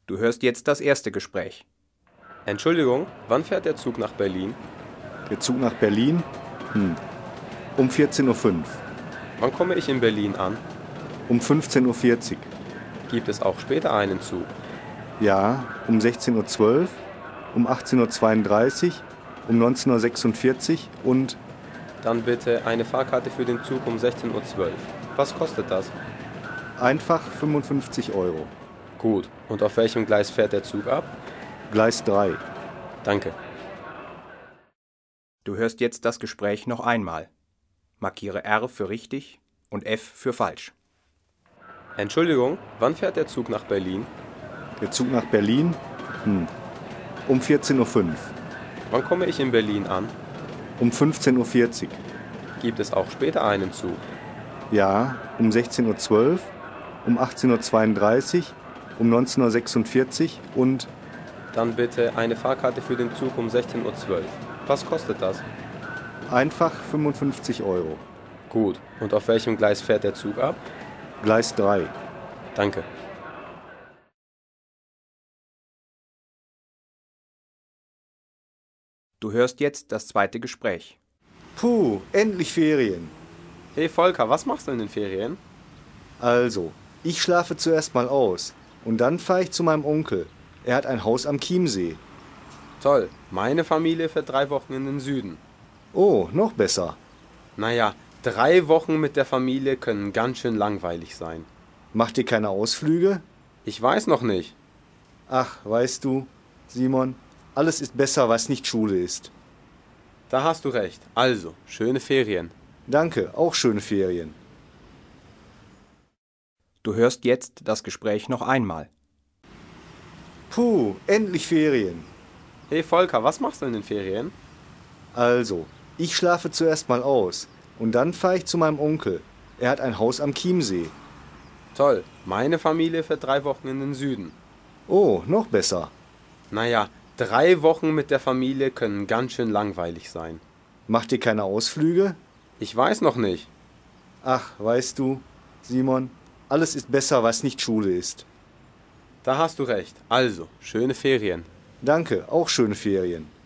Du hörst jetzt das erste Gespräch. Entschuldigung, wann fährt der Zug nach Berlin? Der Zug nach Berlin? Um 14.05 Uhr. Wann komme ich in Berlin an? Um 15.40 Uhr. Gibt es auch später einen Zug? Ja, um 16.12 Uhr, um 18.32 Uhr, um 19.46 Uhr und... Dann bitte eine Fahrkarte für den Zug um 16.12 Uhr. Was kostet das? Einfach 55 Euro. Gut. Und auf welchem Gleis fährt der Zug ab? Gleis 3. Danke. Du hörst jetzt das Gespräch noch einmal. Markiere R für richtig und F für falsch. Entschuldigung, wann fährt der Zug nach Berlin? Der Zug nach Berlin? Um 14.05 Uhr. Wann komme ich in Berlin an? Um 15.40 Uhr. Gibt es auch später einen Zug? Ja, um 16.12 Uhr, um 18.32 Uhr, um 19.46 Uhr und... Dann bitte eine Fahrkarte für den Zug um 16.12 Uhr. Was kostet das? Einfach 55 Euro. Gut. Und auf welchem Gleis fährt der Zug ab? Gleis 3. Danke. Du hörst jetzt das zweite Gespräch. Puh, endlich Ferien. Hey Volker, was machst du in den Ferien? Also, ich schlafe zuerst mal aus und dann fahre ich zu meinem Onkel. Er hat ein Haus am Chiemsee. Toll. Meine Familie fährt 3 Wochen in den Süden. Oh, noch besser. Naja, 3 Wochen mit der Familie können ganz schön langweilig sein. Macht ihr keine Ausflüge? Ich weiß noch nicht. Ach, weißt du, Simon, alles ist besser, was nicht Schule ist. Da hast du recht. Also, schöne Ferien. Danke, auch schöne Ferien. Du hörst jetzt das Gespräch noch einmal. Puh, endlich Ferien. Hey Volker, was machst du in den Ferien? Also, ich schlafe zuerst mal aus und dann fahre ich zu meinem Onkel. Er hat ein Haus am Chiemsee. Toll. Meine Familie fährt 3 Wochen in den Süden. Oh, noch besser. Naja, 3 Wochen mit der Familie können ganz schön langweilig sein. Macht ihr keine Ausflüge? Ich weiß noch nicht. Ach, weißt du, Simon, alles ist besser, was nicht Schule ist. Da hast du recht. Also, schöne Ferien. Danke, auch schöne Ferien.